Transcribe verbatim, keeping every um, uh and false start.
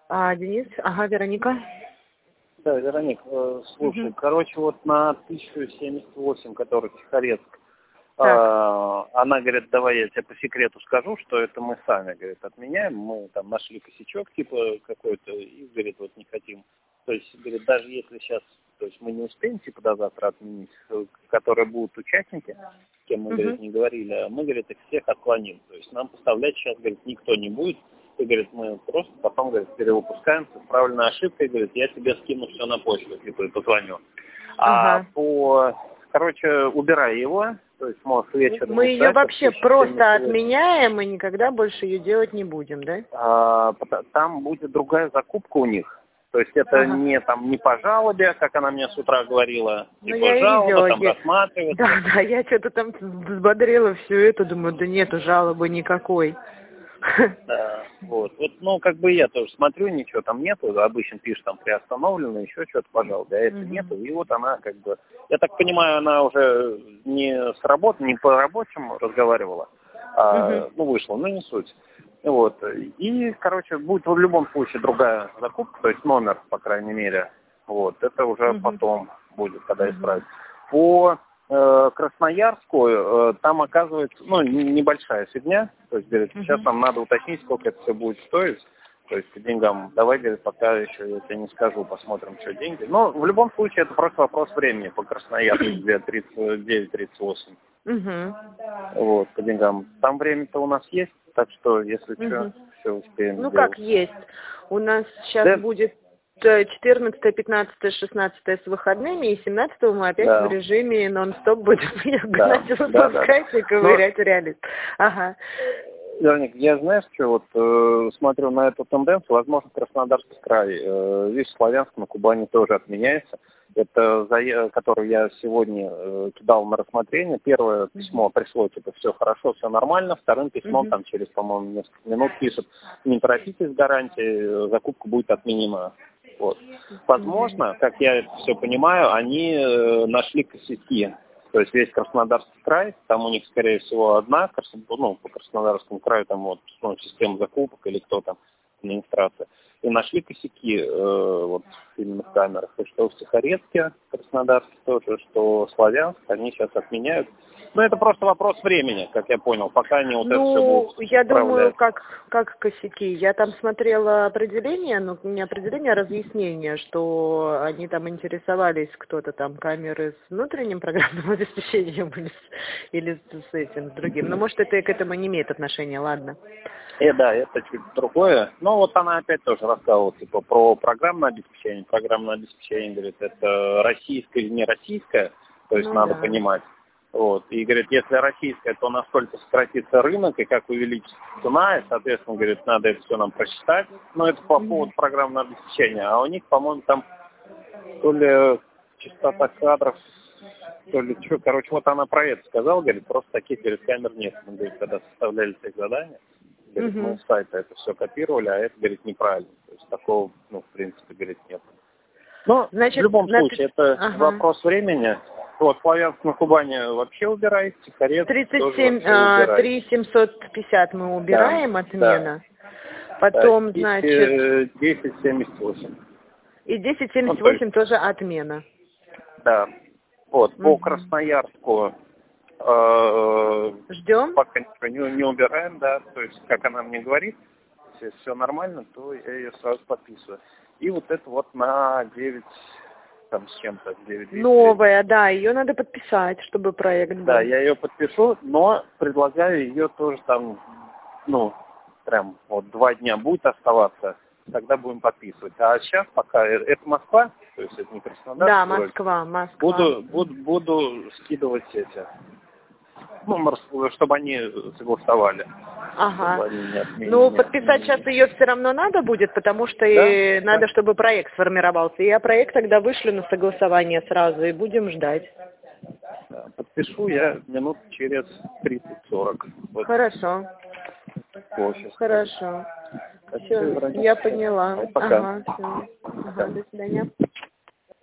А, Денис, ага, Вероника. Да, Вероник, э, слушай, Угу. короче, вот на тысячу семьдесят восемь, который Тихорецк, э, Так. она говорит, давай я тебе по секрету скажу, что это мы сами, говорит, отменяем, мы там нашли косячок типа какой-то, и, говорит, вот не хотим. То есть, говорит, даже если сейчас, то есть мы не успеем типа до завтра отменить, э, которые будут участники, с кем мы, говорит, Угу. не говорили, а мы, говорит, их всех отклоним. То есть нам поставлять сейчас, говорит, никто не будет. И, говорит, мы просто потом, говорит, перевыпускаем с исправленной ошибкой, говорит, я тебе скину все на почту, типа, и позвоню. А Ага. по, короче, убирай его, то есть можешь вечером Мы ее ждать, вообще тысяча просто семьдесят восемь. отменяем и никогда больше ее делать не будем, да? А, пото- там будет другая закупка у них. То есть это Ага. не там не по жалобе, как она мне с утра говорила, Ну, типа я и жалоба, видела. там Я... рассматриваться. Да, да, я что-то там взбодрила все это, думаю, да нету жалобы никакой. Да, вот. Вот, ну, как бы я тоже смотрю, ничего там нету, обычно пишет там приостановлено, еще что-то, пожалуйста, а это Мгм. нету, и вот она как бы, я так понимаю, она уже не с работы, не по рабочему разговаривала, а, Мгм. ну, вышла, ну, не суть. Вот, и, короче, будет в любом случае другая закупка, то есть номер, по крайней мере, вот, это уже Мгм. потом будет, когда Мгм. исправить. По э, Красноярску, э, там оказывается, ну, н- небольшая фигня, то есть, говорит, сейчас Мгм. нам надо уточнить, сколько это все будет стоить, то есть по деньгам. Давай, говорит, пока еще я тебе не скажу, посмотрим, что деньги. Но в любом случае это просто вопрос времени по Красноярску, где тридцать девять тридцать восемь. Мгм. Вот, по деньгам. Там время-то у нас есть, так что, если что, Мгм. все успеем Ну как сделать. есть. У нас сейчас Да, будет э, четырнадцатое, пятнадцатое, шестнадцатое с выходными, и семнадцатого мы опять в да, режиме нон-стоп будем да, гнать, да, да. выпускать и Но, ковырять реалист. Ага. Леонид, я знаешь, что вот э, смотрю на эту тенденцию, возможно, Краснодарский край, э, видишь, Славянск на Кубани тоже отменяется. Это, за, который я сегодня э, кидал на рассмотрение. Первое письмо пришло, типа, все хорошо, все нормально. Вторым письмом, Мгм. там, через, по-моему, несколько минут пишут, не торопитесь с гарантией, закупка будет отменена. Вот. Мгм. Возможно, как я это все понимаю, они э, нашли косяки. То есть весь Краснодарский край, там у них, скорее всего, одна, ну, по Краснодарскому краю, там вот, ну, система закупок или кто там, администрация. И нашли косяки э, вот именно в камерах. И что в Тихорецке, Краснодарске тоже, что Славянск, они сейчас отменяют. Но это просто вопрос времени, как я понял, пока они вот это все Ну, будут я думаю, исправлять. как, как косяки. Я там смотрела определение, ну, не определение, а разъяснение, что они там интересовались, кто-то там камеры с внутренним программным обеспечением или с, или с этим, с другим. Но, может, это к этому не имеет отношения, ладно. Э, да, это чуть другое. Но вот она опять тоже рассказывала, типа, про программное обеспечение. Программное обеспечение, говорит, это российское или не российское, то есть Ну надо да. понимать. Вот. И, говорит, если российское, то насколько сократится рынок и как увеличится цена, и, соответственно, говорит, надо это все нам просчитать. Но это по поводу Мгм. программного обеспечения. А у них, по-моему, там то ли частота кадров, то ли что. Короче, вот она про это сказала, говорит, просто таких, говорит, камер нет. Мы, говорит, когда составляли тех задания, говорит, мы Мгм. с сайта это все копировали, а это, говорит, неправильно. То есть такого, ну, в принципе, говорит, нет. Но в Значит, любом на пи- случае, это ага. вопрос времени. Вот, Славянск на Кубани вообще убирай, Тихорецк тридцать тоже семь, вообще а, убирай. три семьсот пятьдесят мы Да, убираем, да, отмена. да. Потом, значит, И десять семьдесят восемь. и десять Ну, семьдесят то есть, восемь тоже отмена. да. Вот, по Мгм. Красноярску э, Ждем? пока ничего не, не убираем, да, то есть, как она мне говорит, если все нормально, то я ее сразу подписываю. И вот это вот на девять, там, с чем-то, девять двести. Новая, да, ее надо подписать, чтобы проект Да, был. я ее подпишу, но предлагаю ее тоже там, ну, прям вот два дня будет оставаться, тогда будем подписывать. А сейчас пока э- это Москва, то есть это не Краснодар, Да, вроде. Москва, Москва. Буду, буду, буду скидывать эти, ну, чтобы они согласовали, Ага. чтобы они не отменили. Ну, Не подписать сейчас отменили. ее все равно надо будет, потому что Да? и Да. надо, чтобы проект сформировался. Я проект тогда вышлю на согласование сразу и будем ждать. Да. Подпишу я минут через тридцать-сорок. Вот Хорошо. офис. Хорошо. Так, все, Все, вроде. я поняла. Ну, пока. Ага, все. Ага, Пока. до свидания.